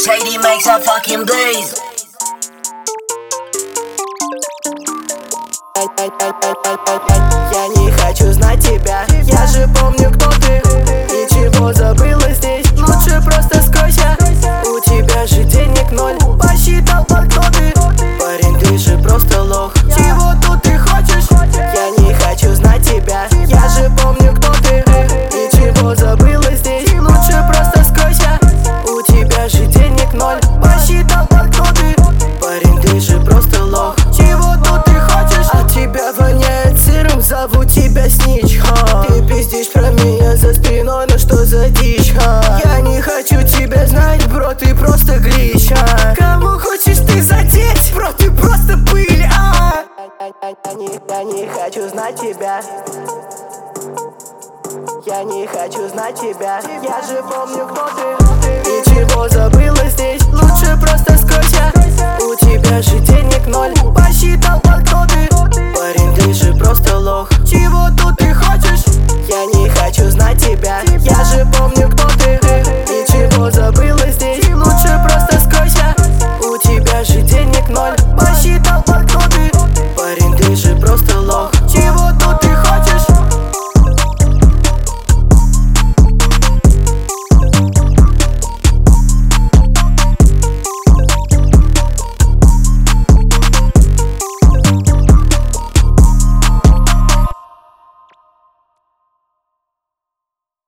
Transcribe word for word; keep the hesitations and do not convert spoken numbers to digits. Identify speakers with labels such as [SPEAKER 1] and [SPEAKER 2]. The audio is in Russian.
[SPEAKER 1] Shady makes a fucking blaze.
[SPEAKER 2] Я не хочу знать тебя, я же помню, кто ты. И чего забыла здесь, лучше просто скройся. У тебя же денег ноль, посчитал банкноты. Парень, ты же просто лох, чего тут ты хочешь? Я не хочу знать тебя, я же помню, кто ты. И чего забыла здесь, лучше просто скройся. У тебя же денег ноль, посчитал банкноты. Парень, ты же просто лох, чего тут ты хочешь? От тебя воняет сыром, зовут тебя Снич, ха. Ты пиздишь про меня за спиной, ну что за дичь, ха. Я не хочу тебя знать, бро, ты просто глич, а. Кому хочешь ты задеть, бро, ты просто пыль, а. Я не, я не хочу знать тебя. Я не хочу знать тебя, я же помню, кто ты. И чего забыла здесь, лучше просто скройся. У тебя же денег ноль, посчитал банкноты.